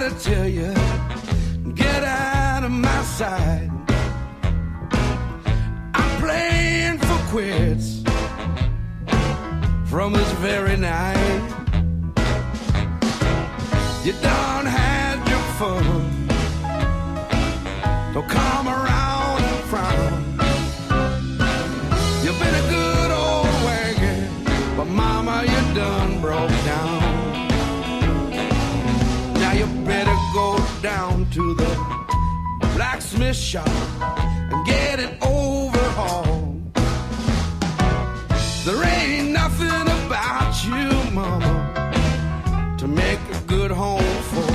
gotta tell you, get out of my sight. I'm playing for quits from this very night. You done had your fun, don't come around and frown. You've been a good old wagon, but mama, you done broke down. Now you better go down to the blacksmith shop and get it overhauled. There ain't nothing about you, mama, to make a good home for.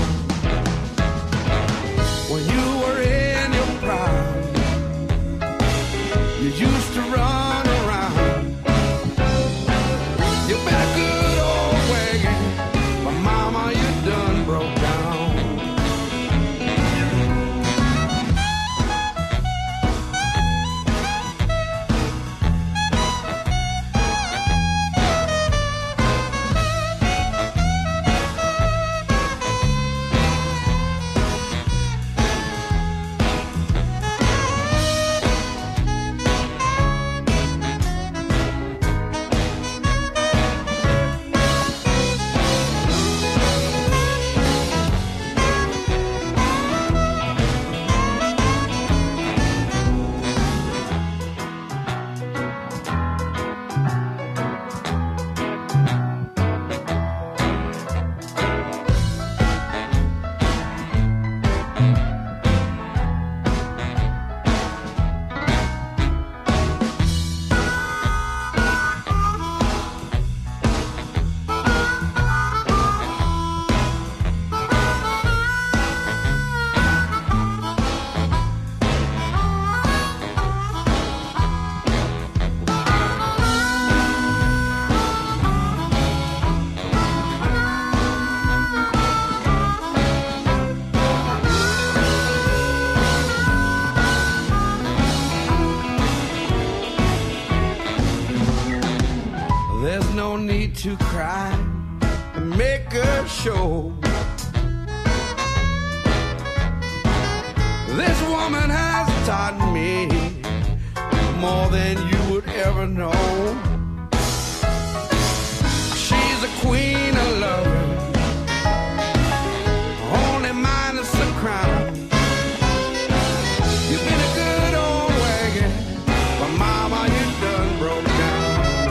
When you were in your prime, you used to run around. You've been a good old wagon, but mama, you done broke down. There's no need to cry and make a show. This woman has taught me more than you would ever know. She's a queen of loving, only minus the crown. You've been a good old wagon, but mama, you done broke down.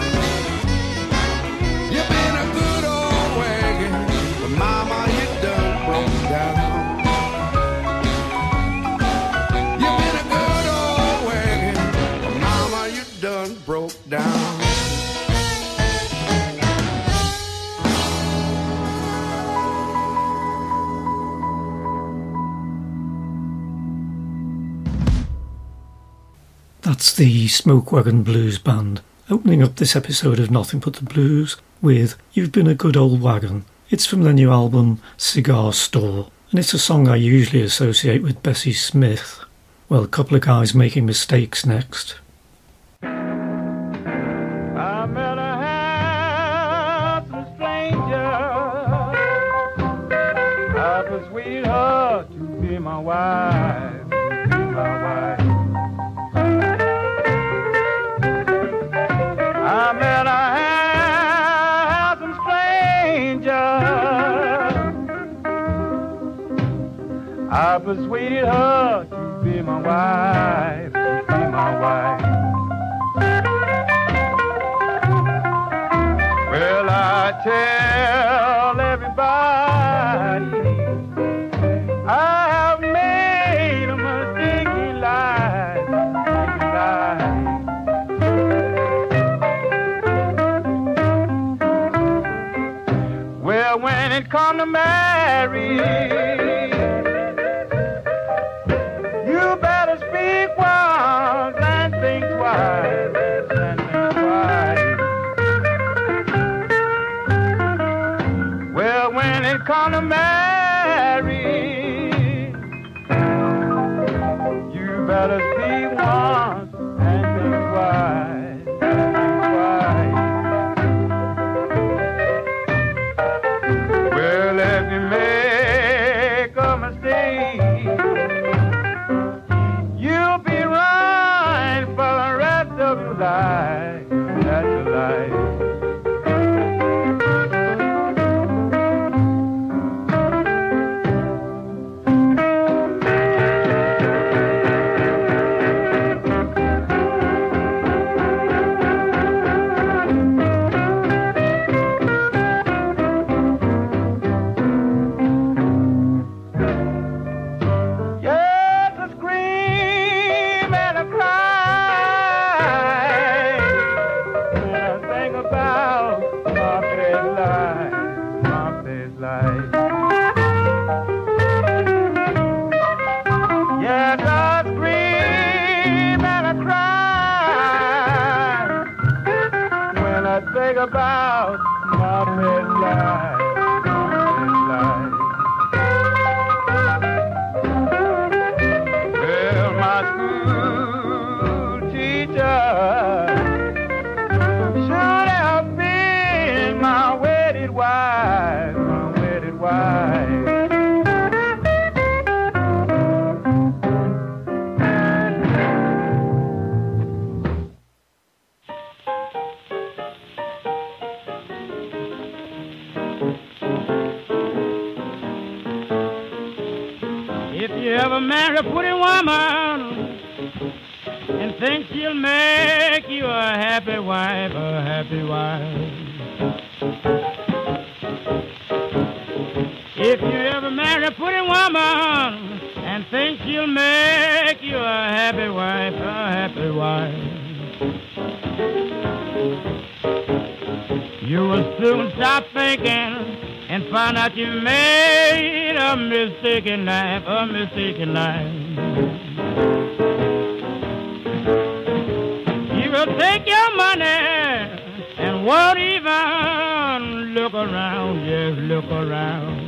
You've been a good old wagon, but mama, you done broke down. You've been a good old wagon, but mama, you done broke down. That's the Smoke Wagon Blues Band, opening up this episode of Nothing But the Blues with You've Been a Good Old Wagon. It's from their new album Cigar Store, and it's a song I usually associate with Bessie Smith. Well, a couple of guys making mistakes next. I met a handsome stranger. I persuaded her to be my wife, to be my wife. I met a handsome stranger. I persuaded her to be my wife, to be my wife. Well, I tell everybody I have made a mistake in life, in life. Well, when it come to marry, you better speak once and think twice, and think twice. Well, when it come to marry, you better speak once and think twice, and think twice. Well, if you make lie, that's a lie. About my pet life, well, my school teacher should have been my wedded wife, my wedded wife. Ever marry a pretty woman and think she'll make you a happy wife, a happy wife. If you ever marry a pretty woman and think she'll make you a happy wife, a happy wife, you will soon stop thinking and find out you made a mistake in life, a mistake in life. You will take your money and won't even look around, just look around.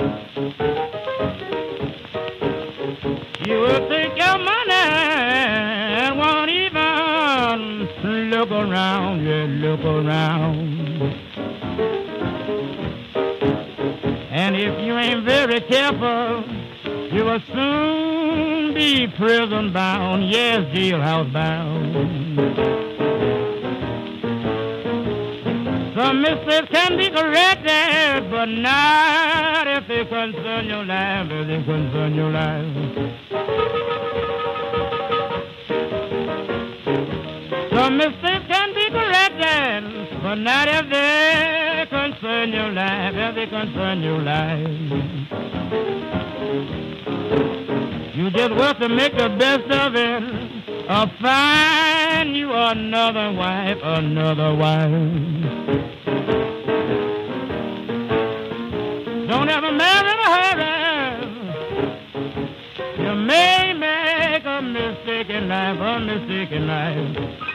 You will take your money and won't even look around, just look around. And if you ain't very careful, you will soon be prison bound, yes, jailhouse bound. Some mistakes can be corrected, but not if they concern your life, if they concern your life. Some mistakes can be corrected, but not if they concern your life, if they concern your life. You just work to make the best of it, or find you another wife, another wife. Don't ever marry in a hurry. You may make a mistake in life, a mistake in life.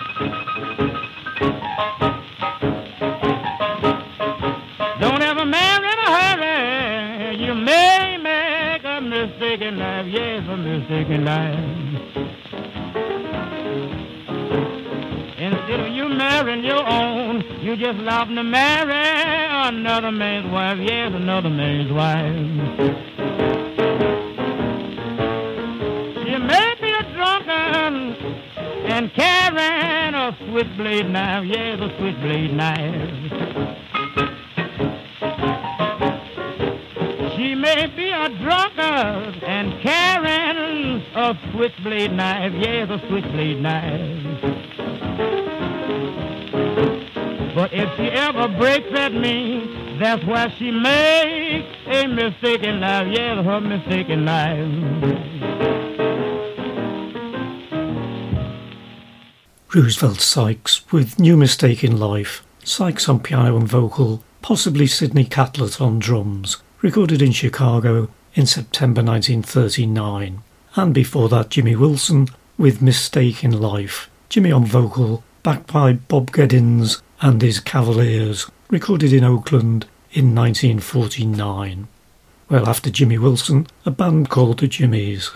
Don't ever marry in a hurry. You may make a mistake in life, yes, a mistake in life. Instead of you marrying your own, you just love to marry another man's wife, yes, another man's wife. She may be a drunkard and carrying a switchblade knife, yes, a switchblade knife. She may be a drunkard and carrying a switchblade knife, yes, a switchblade knife. But if she ever breaks at me, that's why she makes a mistake in life, yes, her mistake in life. Roosevelt Sykes with New Mistake in Life. Sykes on piano and vocal, possibly Sidney Catlett on drums. Recorded in Chicago in September 1939. And before that, Jimmy Wilson with Mistake in Life. Jimmy on vocal, backed by Bob Geddins and his Cavaliers, recorded in Oakland in 1949. Well, after Jimmy Wilson, a band called the Jimmies.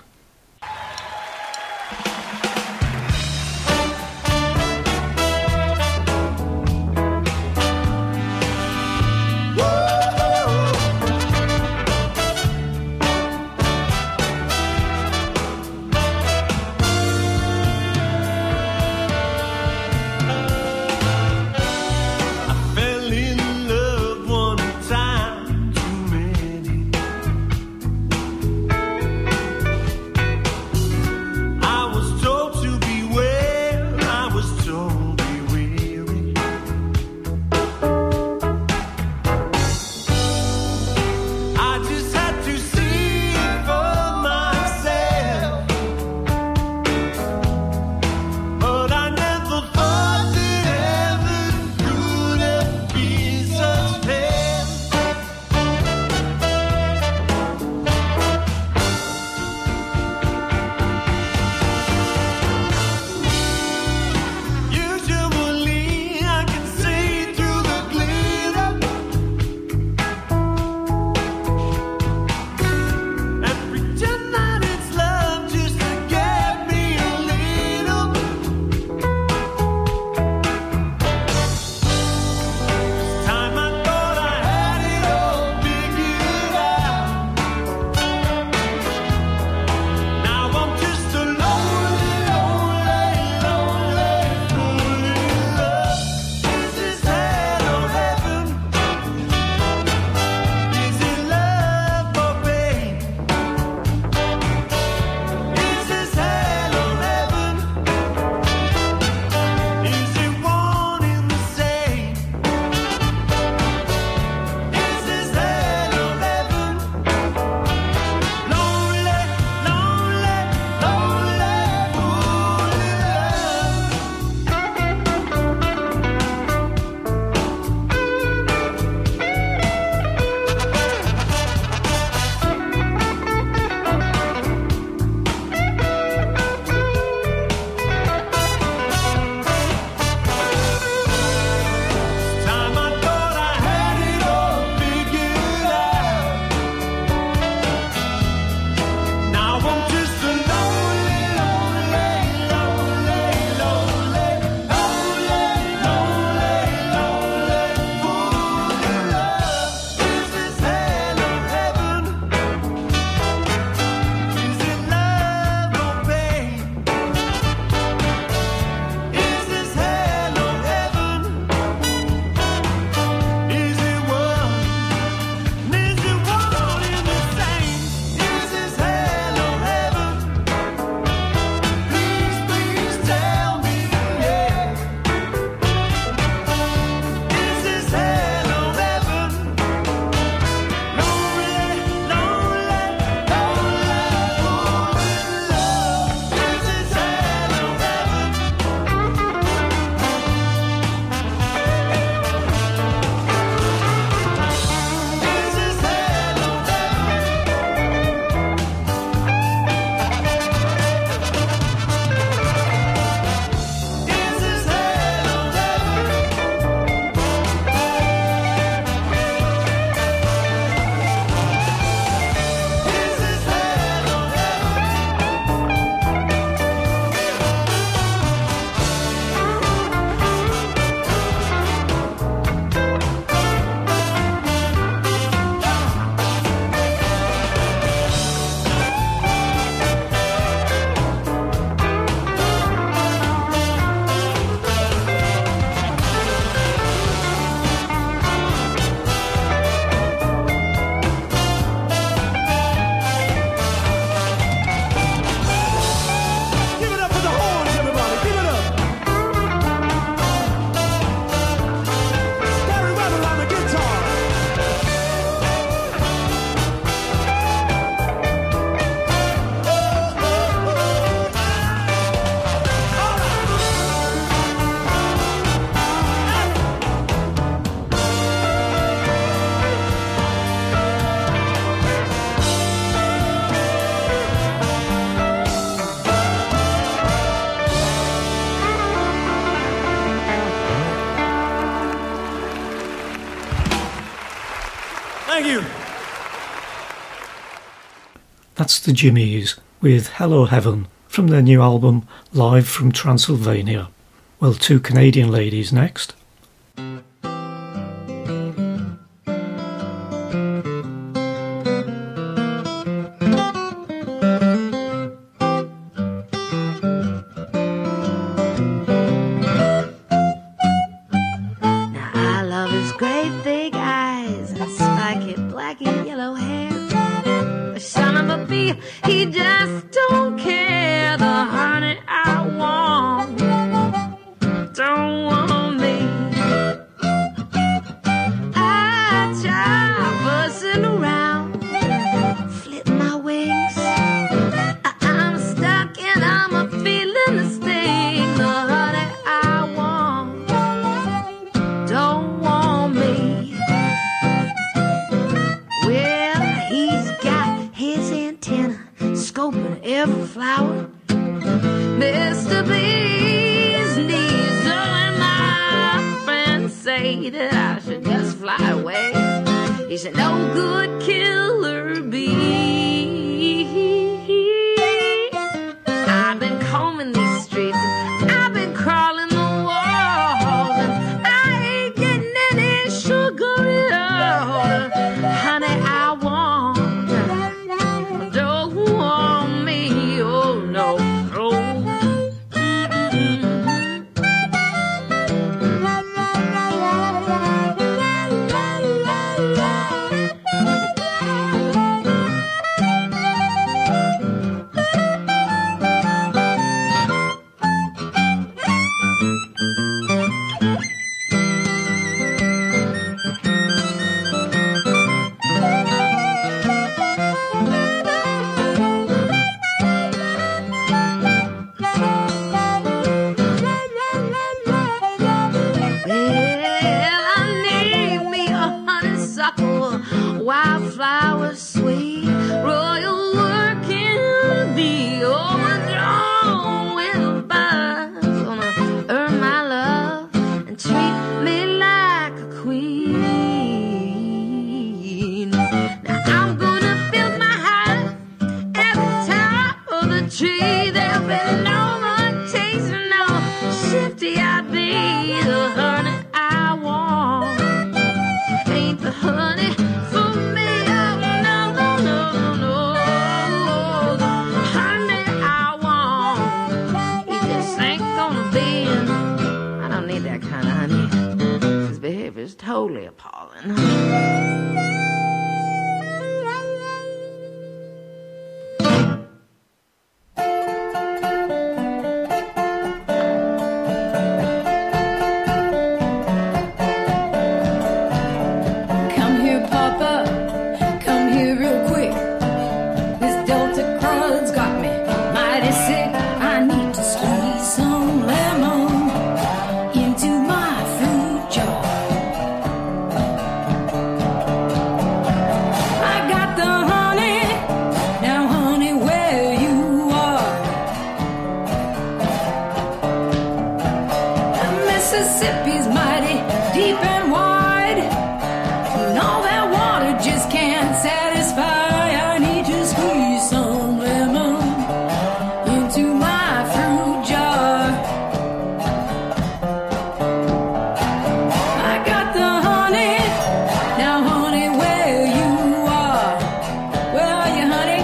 Thank you. That's the Jimmies with Hello Heaven from their new album Live from Transylvania. Well, two Canadian ladies next. He just don't care. The honey I want don't want me. I try buzzing around, flip my wings. I'm stuck and I'm a feeling the sting. The honey I want don't want me. Well, he's got his antenna scoping every flower. Mr. Bee's knees, and my friends say that I should just fly away. He's a no good killer bee. I've been combing these streets, and I've been crawling the walls, and I ain't getting any sugar at all. Honey, I want don't want me, oh no, oh. Wildflowers sweet, royal working bee, overdrawn with a buzz. Gonna earn my love and treat me like a queen. Now I'm gonna build my house at the top of the tree. There'll be no more chasing, no shifty I be. The honey I want ain't the honey for me. Oh no, no, no, no, no. The honey I want, it just ain't gonna bend. I don't need that kind of honey. His behavior's totally appalling. Come here, Papa. Come here real quick. This Delta crud's got me mighty sick. I need to squeeze some lemon into my fruit jar. I got the honey. Now, honey, where you are. Mississippi's mighty deep and wide. And all that water just can't satisfy. I need to squeeze some lemon into my fruit jar. I got the honey. Now, honey, where you are. Where are you, honey?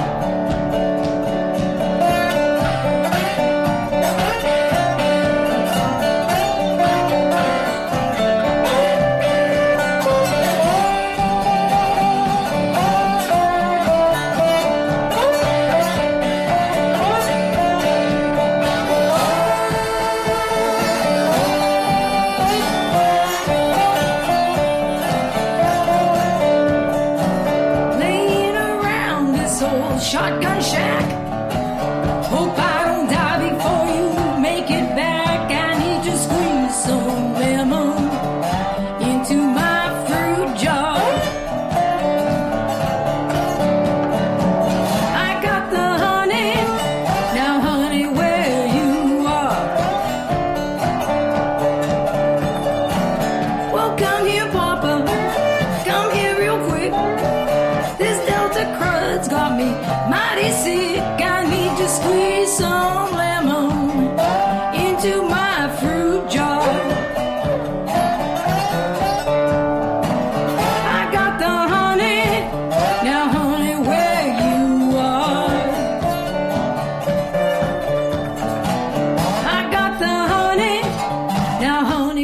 Laying around this old shotgun shack. Hope I don't die before you make it back. I need to squeeze some lemon into my fruit jar. I got the honey. Now, honey, where you are. Well, come here, Papa. Come here real quick.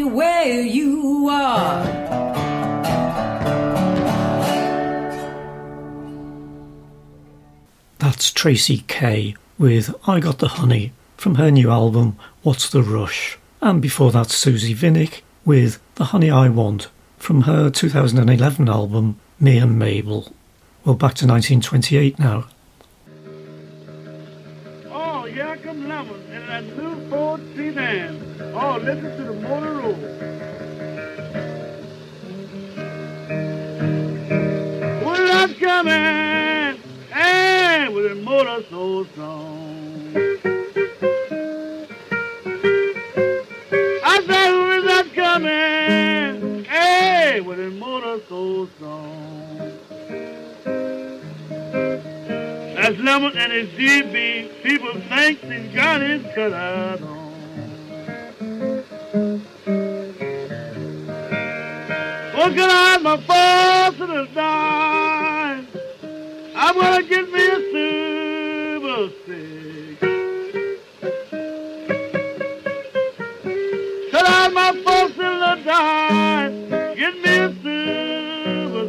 where you are. That's Tracy Kay with I Got the Honey from her new album What's the Rush. And before that, Susie Vinnick with The Honey I Want from her 2011 album Me and Mabel. Well, back to 1928 now. Oh, here come Lemon in that new Ford sedan. Oh, listen to the motor roll. Well, that's coming, hey, with a motor so strong. I said, who is that coming, hey, with a motor so strong. That's Lemon and his GB. People think he's got his cut out on. What can I have my force in the dime? I'm gonna get me a silver stick. Cut out my force in the dime. Get me a silver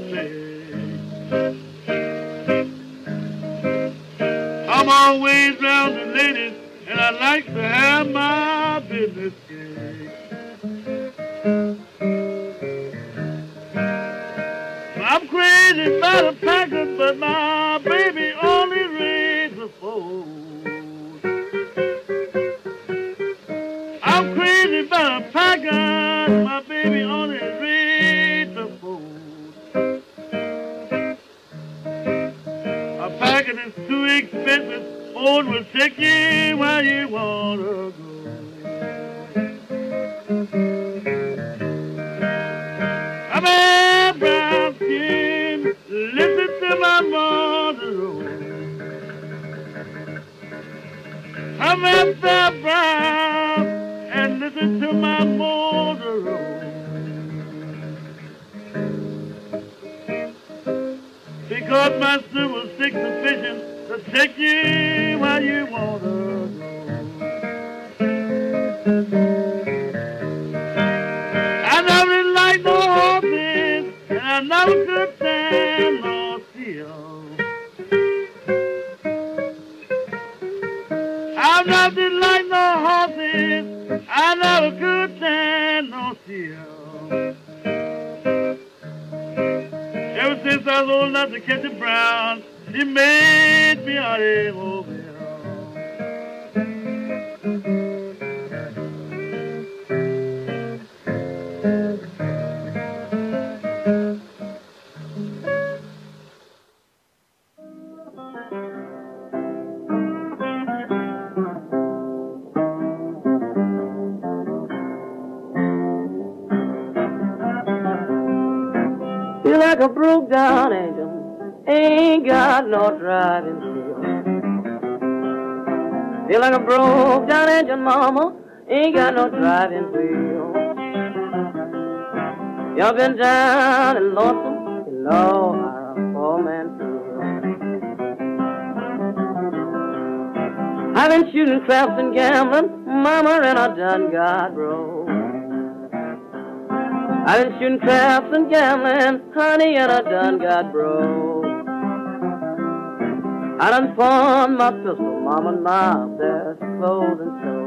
stick. I'm always round the ladies, and I like to have my business cake. I'm crazy about a packer, but my baby only reads a fold. I'm crazy about a packer, my baby only reads a fold. A packet is too expensive, Ford will take you where you want to go. I'm a brown skin, listen to my mother. I'm a brown and listen to my mother. Because my silver stick's sufficient to take you where you want to go. I never liked no horses, and I never could stand no steel. I never like no horses, I never could stand no steel. Ever since I was old enough to catch a brown, she made me automobile. Feel like a broke down angel, ain't got no driving skill. Feel like a broke down engine, mama, ain't got no driving wheel. You've been down and lonesome, you know how a poor man feels. I've been shooting craps and gambling, mama, and I done got broke. I've been shooting craps and gambling, honey, and I done got broke. I done pawned my pistol, mama, now there's clothes and so.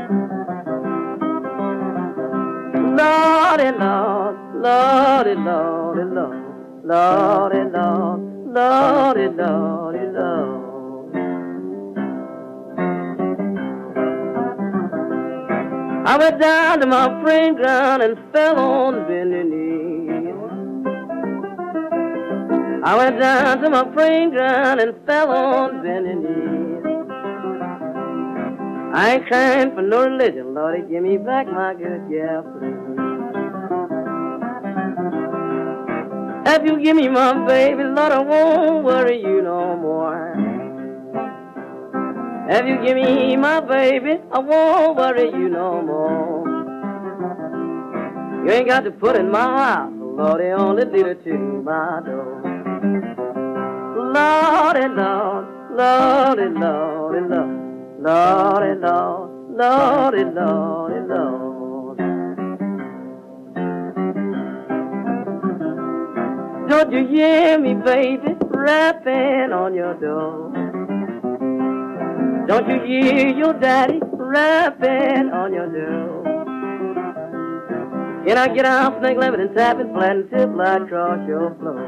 Lordy, Lord, Lordy, Lordy, Lord, Lordy, Lord, Lordy, Lordy, Lord. I went down to my praying ground and fell on bending knees. I went down to my praying ground and fell on bending knees. I ain't crying for no religion, Lordy, give me back my good gal, please. If you give me my baby, Lord, I won't worry you no more. If you give me my baby, I won't worry you no more. You ain't got to put in my house, Lordy, only lead her to my door. Lordy, Lord, Lordy, Lordy, Lord, Lordy, Lord, Lordy, Lordy, Lord. Don't you hear me, baby, rapping on your door? Don't you hear your daddy rapping on your door? Can I get out, snake lemon and tap it flat and tip light across your floor?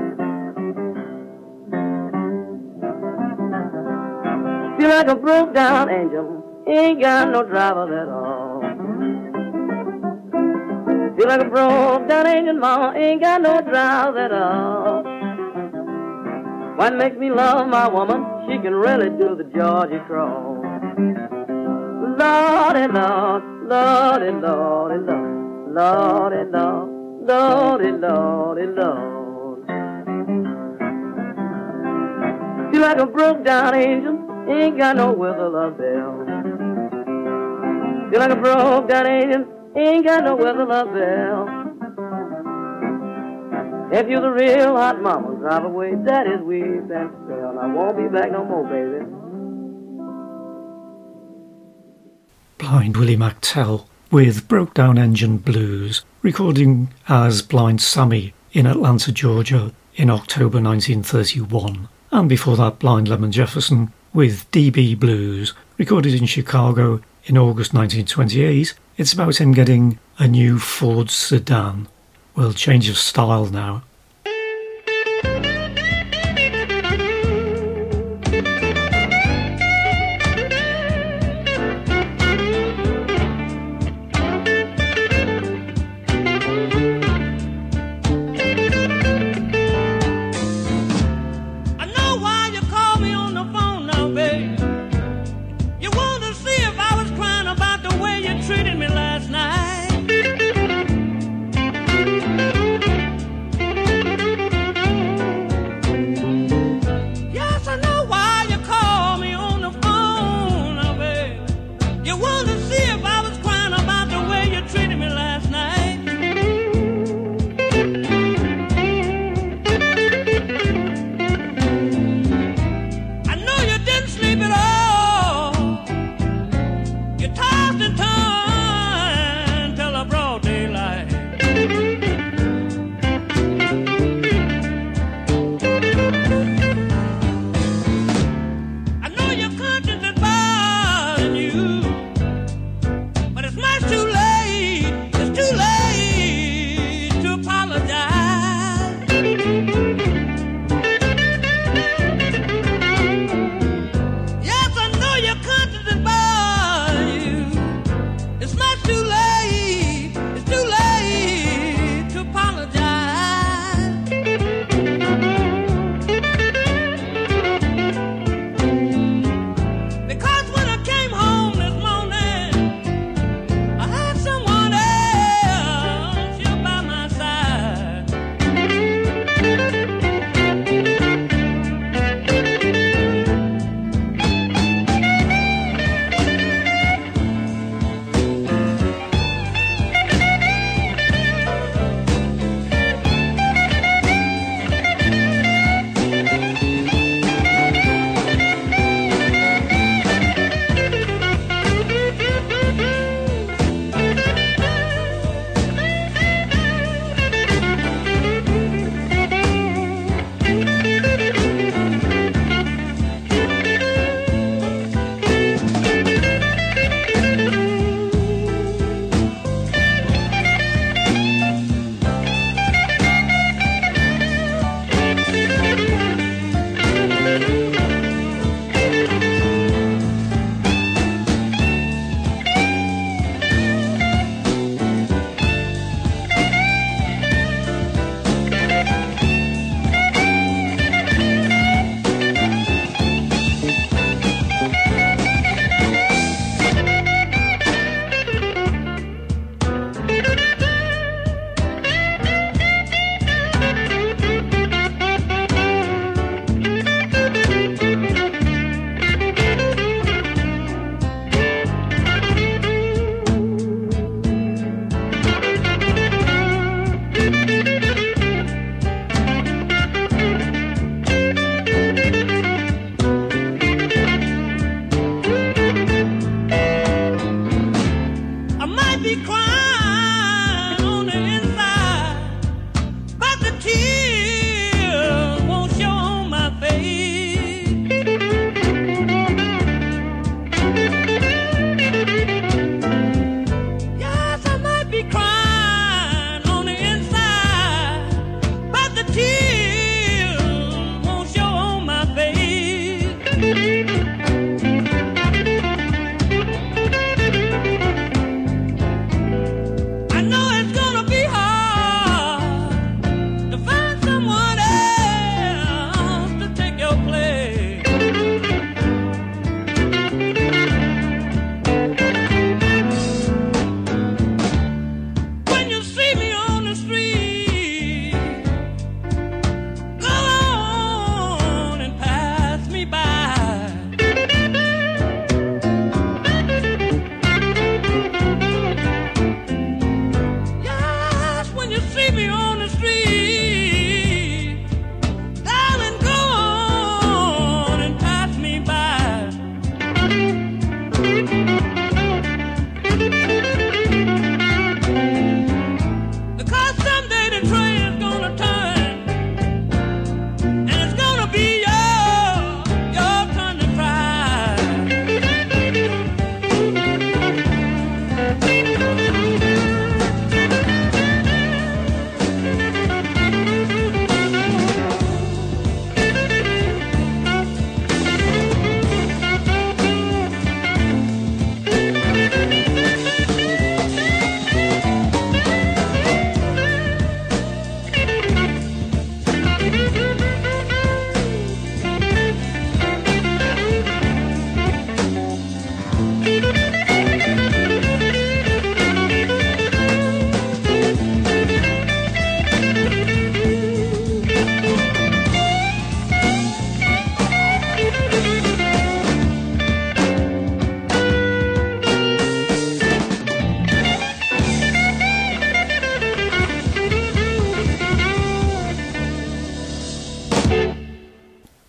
Feel like a broke down angel, ain't got no driver at all. Feel like a broke down angel, mama, ain't got no driver at all. What makes me love my woman? She can really do the Georgie crawl. Lordy, Lord, Lordy, Lordy, Lord. Lordy, Lord, Lordy, Lordy, Lord. Feel like a broke down angel, ain't got no whistle or bell. Feel like a broke down angel, ain't got no whistle or bell. If you're the real hot mama, drive away daddy's weep and spell. I won't be back no more, baby. Blind Willie McTell with Broke Down Engine Blues, recording as Blind Sammy in Atlanta, Georgia in October 1931. And before that, Blind Lemon Jefferson with DB Blues, recorded in Chicago in August 1928. It's about him getting a new Ford sedan. Well, change of style now. Treated me last night.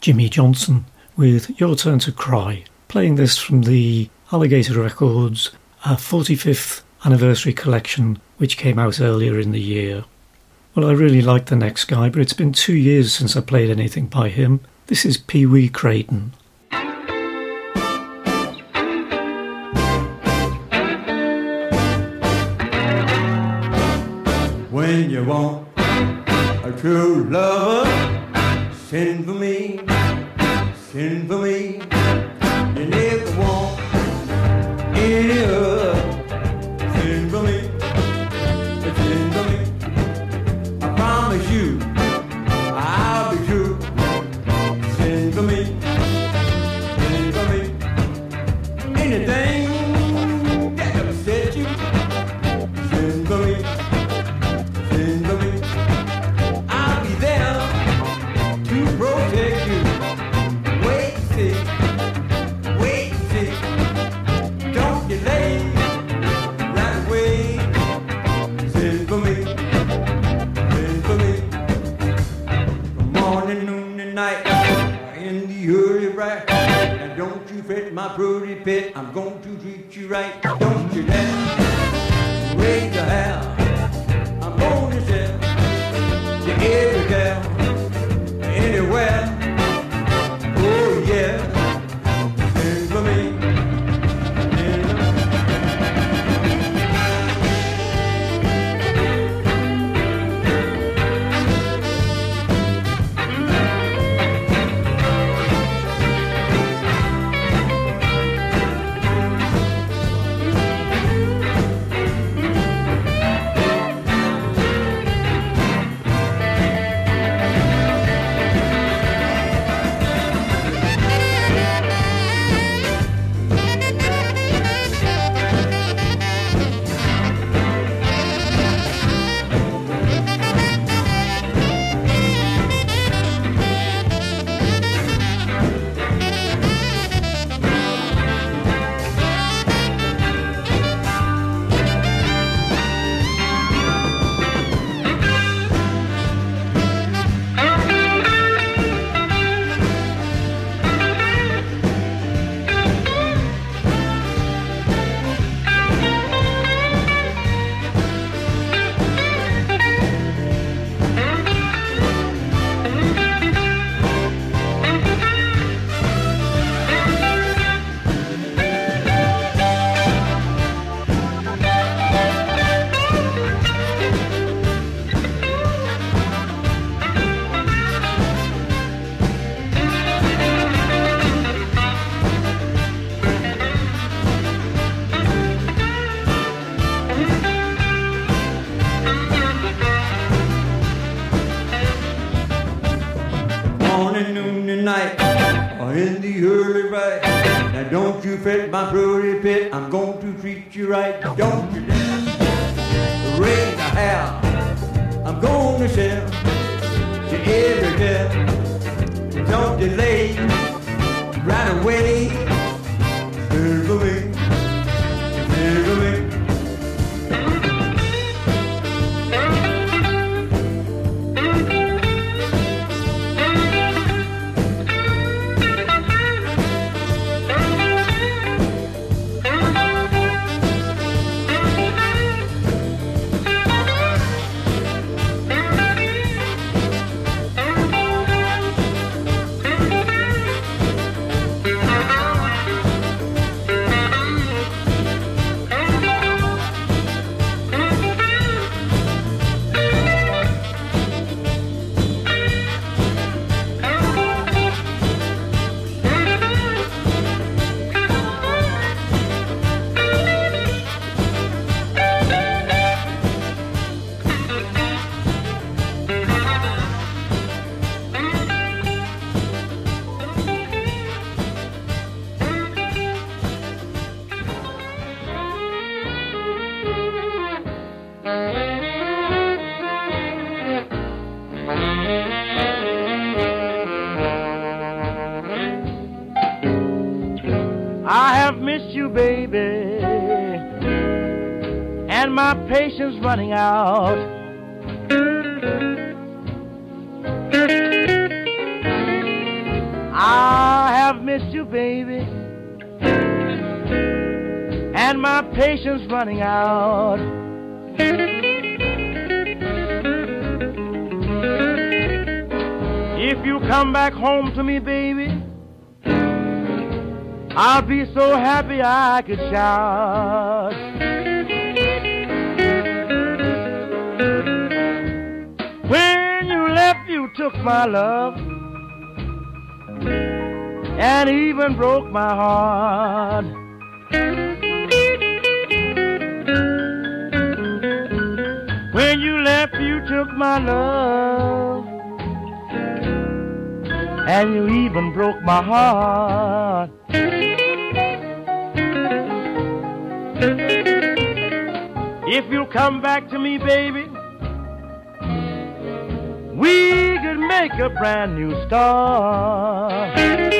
Jimmy Johnson with Your Turn to Cry, playing this from the Alligator Records 45th anniversary collection, which came out earlier in the year. Well, I really like the next guy, but it's been 2 years since I played anything by him. This is Pee Wee Crayton. When you want a true lover, send for me, send for me. You never want any other. Send for me, send for me. I promise you, I'll be true. Send for me, send for me. Anything that upset you, send for me. Send for me. I'll be there to protect you. Wait and see, wait and see. Don't delay, right away. Send for me, send for me. From morning, noon, and night, in the early bright. Now don't you fret my pretty pet, I'm going to treat you right. Don't you dare raise your hair. I'm going to tell you every girl, anywhere. Oh yeah, send for me, send for me. Morning, noon, and night, or in the early right. Now don't you fret my pretty pet, I'm going to treat you right. Don't you dare raise a hair, I'm going to share you every day. Don't delay, right away. Send for me, send for me. I have missed you, baby, and my patience running out. you, baby, and my patience running out. If you come back home to me, baby, I'll be so happy I could shout. When you left, you took my love and even broke my heart. When you left, you took my love and you even broke my heart. If you come back to me, baby, we could make a brand new start.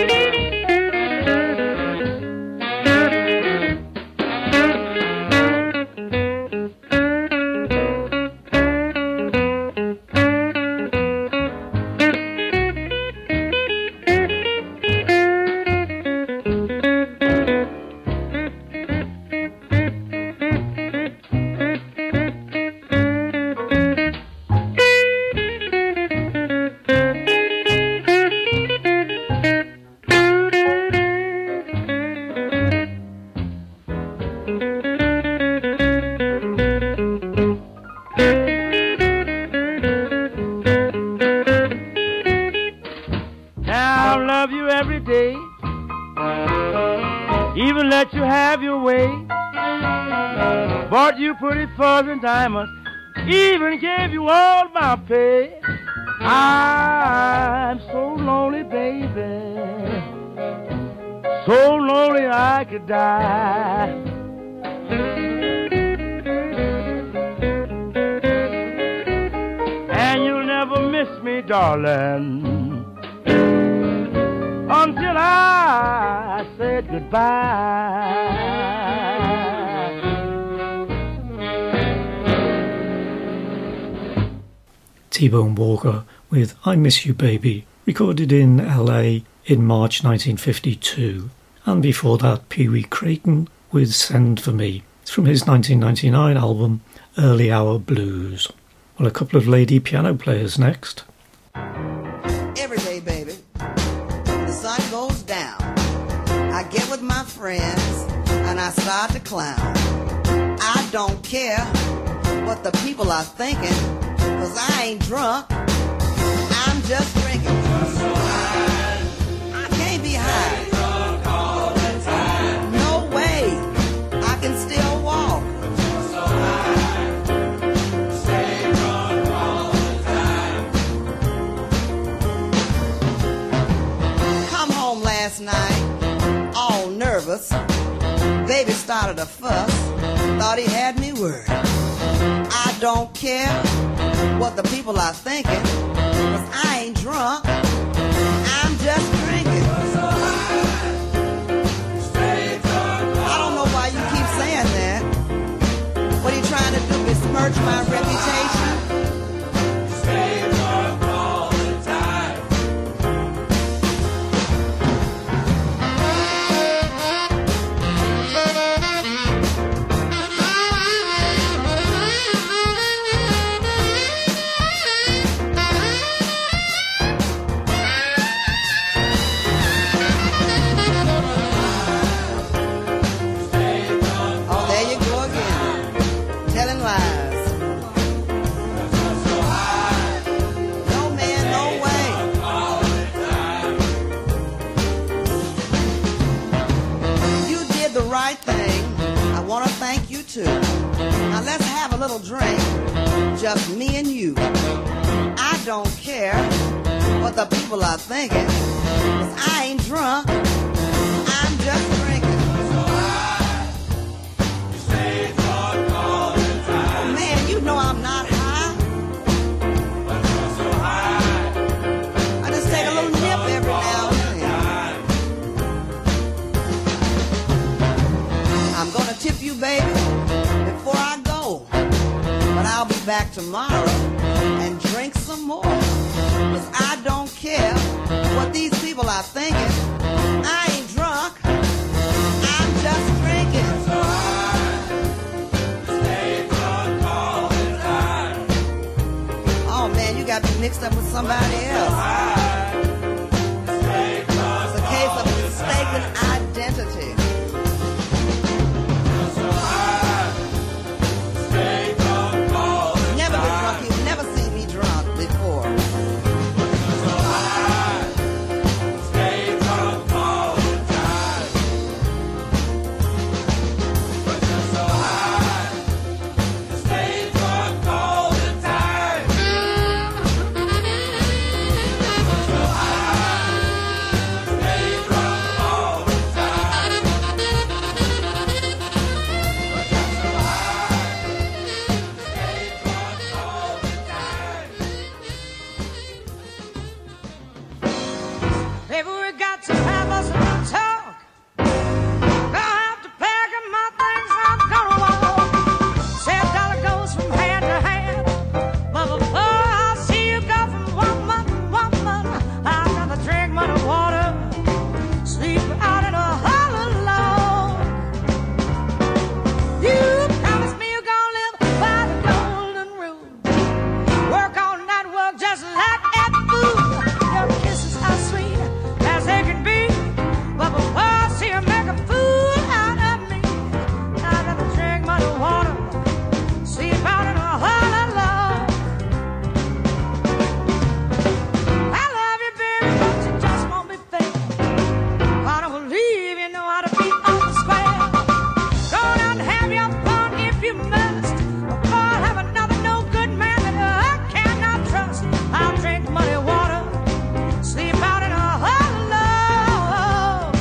I'll love you every day, even let you have your way. Bought you pretty furs and diamonds, even gave you all my pay. I'm so lonely, baby, so lonely I could die. And you'll never miss me, darling, until I said goodbye. T-Bone Walker with I Miss You Baby, recorded in LA in March 1952. And before that, Pee Wee Crayton with Send For Me. It's from his 1999 album Early Hour Blues. Well, a couple of lady piano players next. Every day, baby, the sun goes down. I get with my friends and I start to clown. I don't care what the people are thinking, 'cause I ain't drunk, I'm just drinking. I can't be high. No way, I can still walk. Come home last night, all nervous. Baby started a fuss, thought he had me worried. I don't care what the people are thinking, 'cause I ain't drunk, I'm just drinking. I don't know why you keep saying that. What are you trying to do, besmirch my reputation? Now let's have a little drink, just me and you. I don't care what the people are thinking, 'cause I ain't drunk, I'm just drinking. Oh man, you know I'm not high. I just take a little nip every now and then. I'm gonna tip you, baby, before I go, but I'll be back tomorrow and drink some more, 'cause I don't care what these people are thinking, I ain't drunk. got me mixed up with somebody else. It's a case of mistaken identity. Never been drunk. You've never seen me drunk before. Baby, we got to have us a little talk. Gonna have to pack up my things, I'm gonna walk. $7 goes from hand to hand. But before I see you go from woman to woman, I'd rather drink muddy water, sleep out in a hollow log. You promised me you're gonna live by the golden rule. Work all night, work just like that food. Your kisses are sweet as they can be, but before I see you make a fool out of me, I'd rather drink muddy water, sleep out in a hollow log. I love you, baby, but you just won't be fair. I don't believe you know how to be on the square. Go out and have your fun if you must, before I have another no good man that I cannot trust. I'll drink muddy water, sleep out in a hollow log.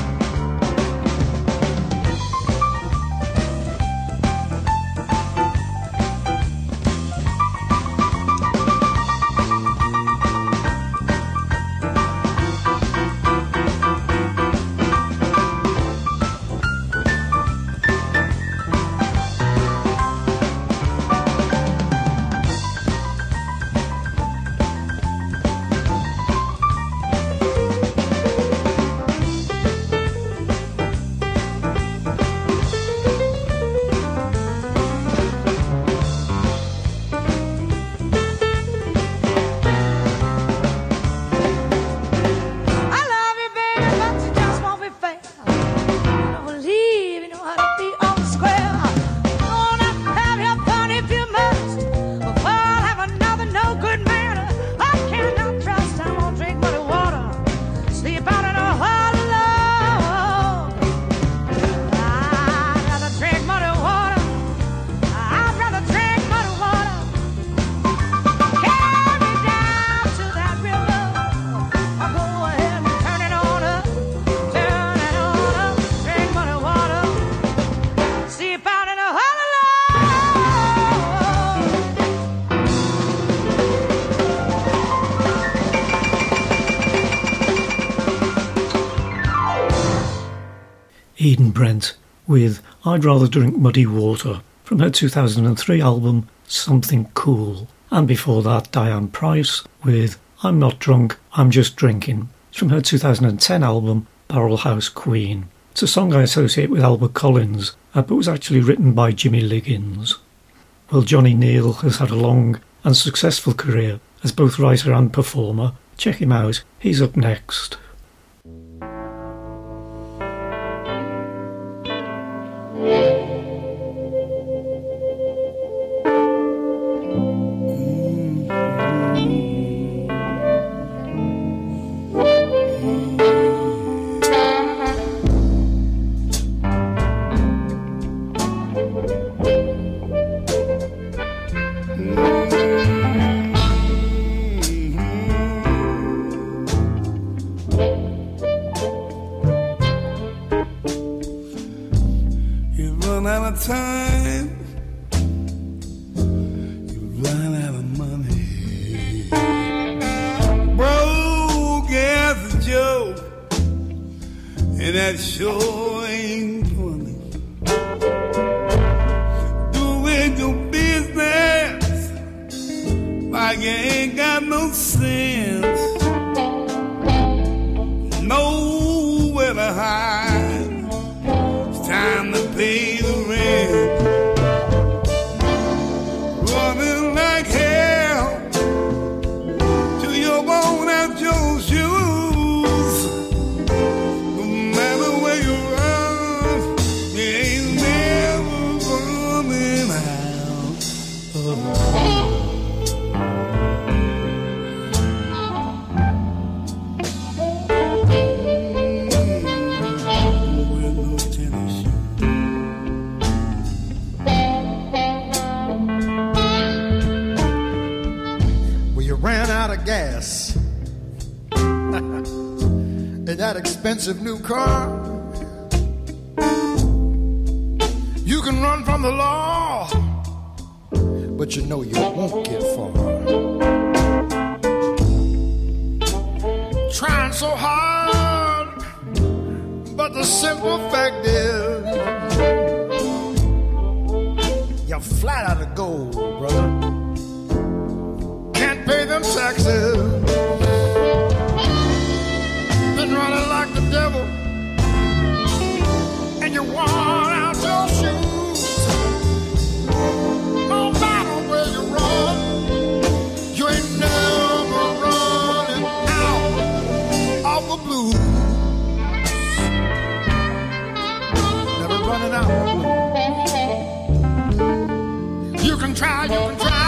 I love you, baby, but you just won't be fair. I don't believe you know how to be on the square. Go on out and have your fun if you must, before I'll have another no good man I cannot trust. I'm gonna drink muddy water, sleep out in a hollow log. I'd rather drink muddy water. I'd rather drink muddy water. Carry me down to that river. I'll go ahead and turn it on up, drink muddy water, sleep out in a hollow log. Eden Brent with I'd Rather Drink Muddy Water from her 2003 album Something Cool. And before that, Diane Price with I'm Not Drunk, I'm Just Drinking. It's from her 2010 album Barrel House Queen. It's a song I associate with Albert Collins, but was actually written by Jimmy Liggins. Well, Johnny Neal has had a long and successful career as both writer and performer. Check him out, he's up next. You run out of time, you run out of money. Broke as a joke, and that sure ain't funny. Doing your business like you ain't got no sense. Nowhere to hide. It's time to pay the rent. Running like hell, ran out of gas in that expensive new car. You can run from the law, but you know you won't get far. Trying so hard, but the simple fact is you're flat out of gold, brother. Can't pay them taxes. Been running like the devil, and you worn out your shoes. No matter where you run, you ain't never running out of the blues. Never running out of the blues. You can try, you can try.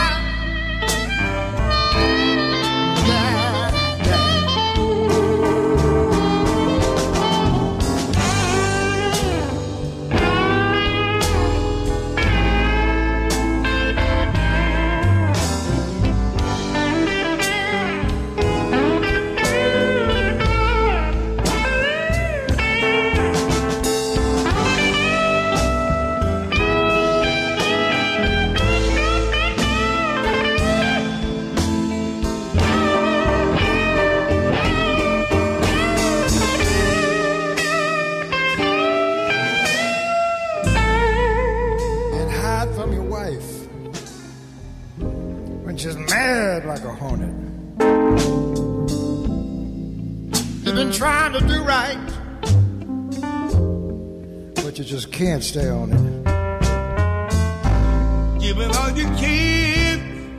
Like a hornet. You've been trying to do right, but you just can't stay on it. Give it all you can,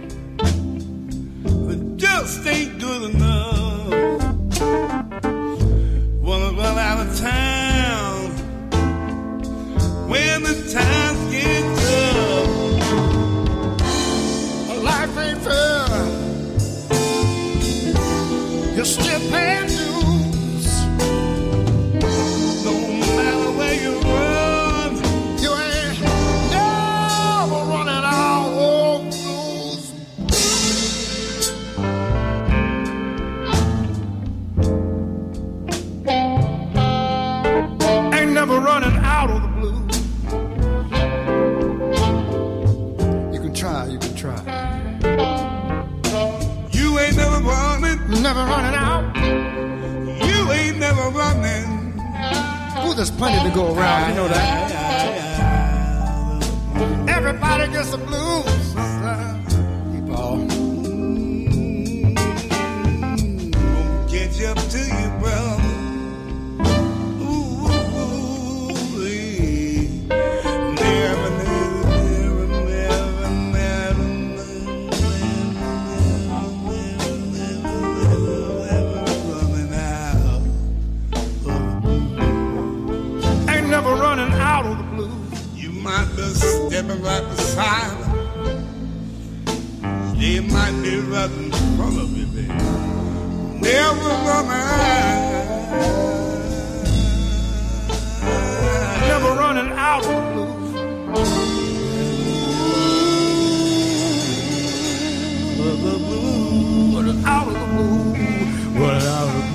but just ain't good enough. Wanna run out of town when the times get tough. Life ain't fair. You're still paying dues. No matter where you run, you ain't never running out of blues. Ain't never running out of the blues. You can try, you can try. You ain't never running. Never running out. You ain't never running. Ooh, there's plenty to go around, you know that. Everybody gets the blues. Keep on. Won't catch up to you, brother. Stepping right beside her. They might be running in front of you, baby. Never running out of the blues. Running out of the blues. Running out of the blues.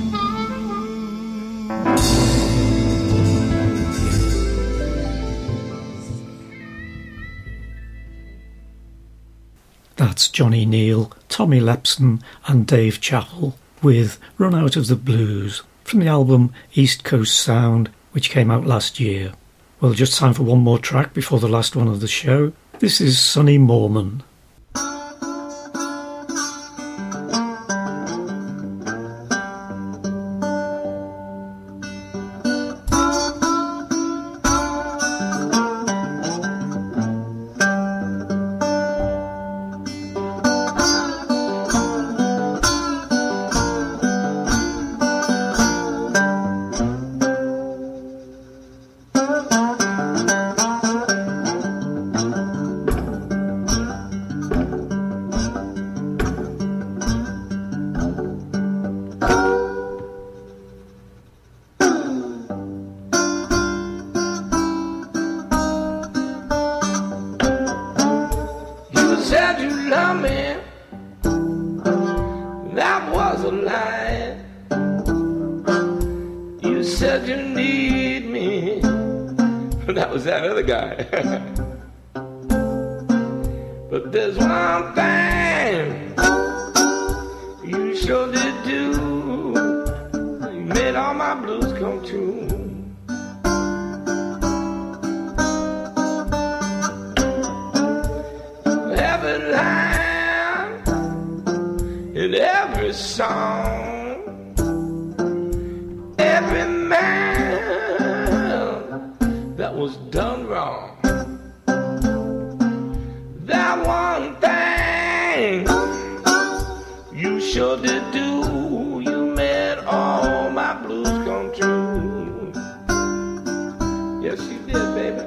That's Johnny Neal, Tommy Lepson and Dave Chappell with Run Out of the Blues from the album East Coast Sound, which came out last year. Well, just time for one more track before the last one of the show. This is Sonny Moorman. was a lie. You said you need me. That was that other guy. But there's one thing you sure did do. You made all my blues come true. Every line in every song, every man that was done wrong. That one thing you sure did do. You made all my blues come true. Yes, you did, baby.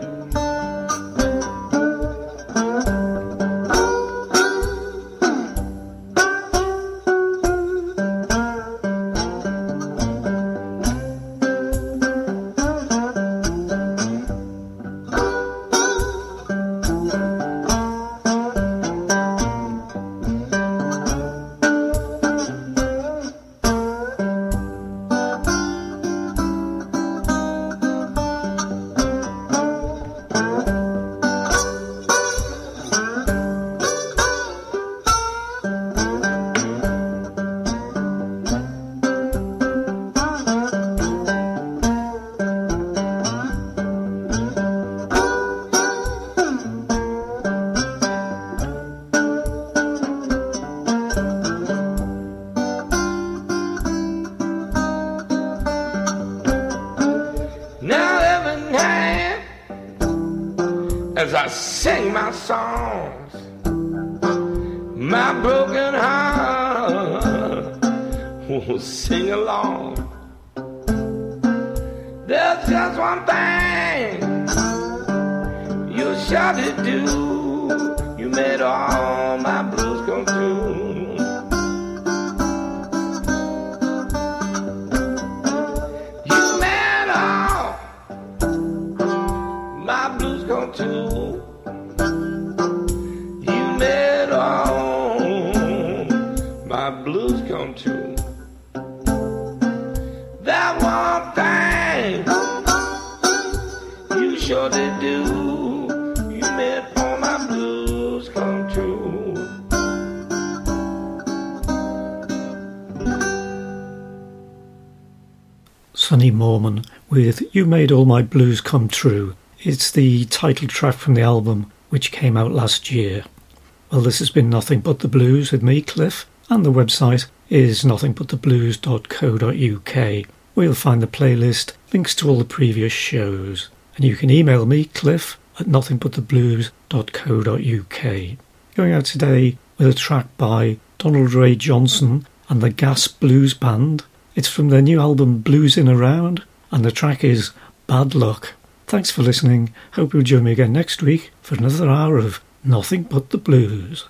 As I sing my songs, my broken heart will sing along. There's just one thing you sure did do. You made all my blues come true. You made all my blues come true. Blues come true. That one thing you sure did do. You made all my blues come true. Sonny Morman with You Made All My Blues Come True. It's the title track from the album which came out last year. Well, this has been Nothing But the Blues with me, Cliff. And the website is nothingbuttheblues.co.uk, where you'll find the playlist, links to all the previous shows. And you can email me, Cliff, at nothingbuttheblues.co.uk. Going out today with a track by Donald Ray Johnson and the Gas Blues Band. It's from their new album Bluesin' Around, and the track is Bad Luck. Thanks for listening. Hope you'll join me again next week for another hour of Nothing But the Blues.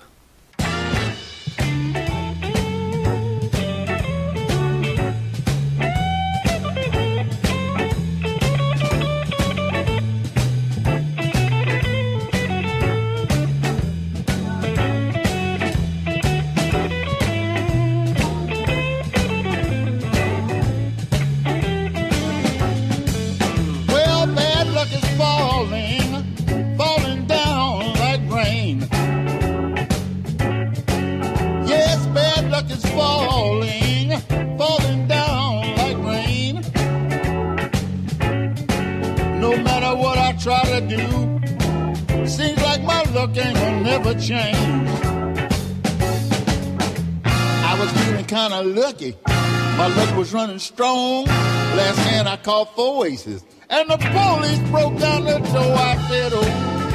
Lucky, my luck was running strong. Last hand I called 4 aces, and the police broke down the door. I said, "Oh,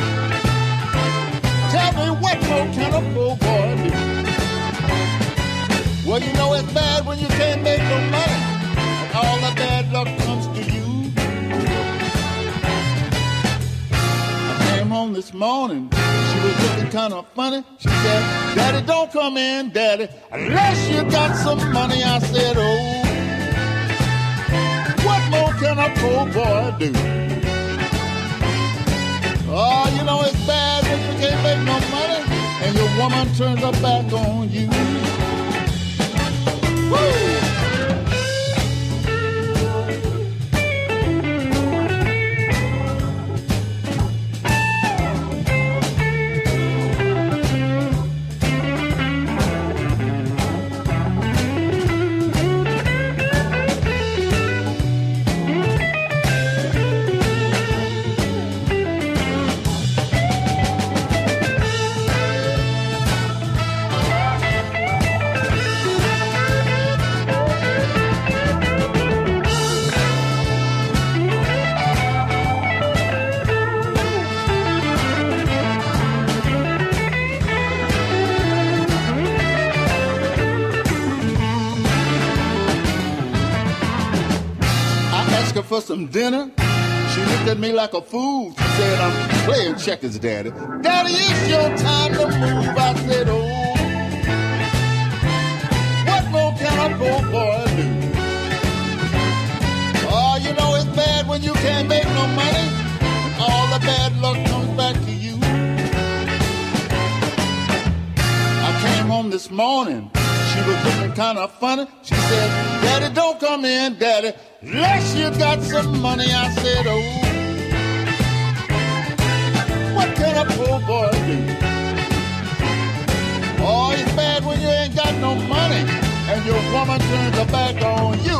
tell me what more can a poor boy do?" Well, you know it's bad when you can't make no money, and all the bad luck comes to you. I came home this morning. She was looking kind of funny. She said, "Daddy, don't come in, Daddy, unless you got some money." I said, "Oh, what more can a poor boy do?" Oh, you know it's bad when you can't make no money and your woman turns her back on you. For some dinner, she looked at me like a fool. She said, I'm playing checkers, Daddy. Daddy, it's your time to move. I said, oh, what more can a poor boy do? Oh, you know it's bad when you can't make no money. All the bad luck comes back to you. I came home this morning. She was looking kind of funny. She said, Daddy, don't come in, Daddy, unless you got some money. I said, oh, what can a poor boy do? Oh, it's bad when you ain't got no money and your woman turns her back on you.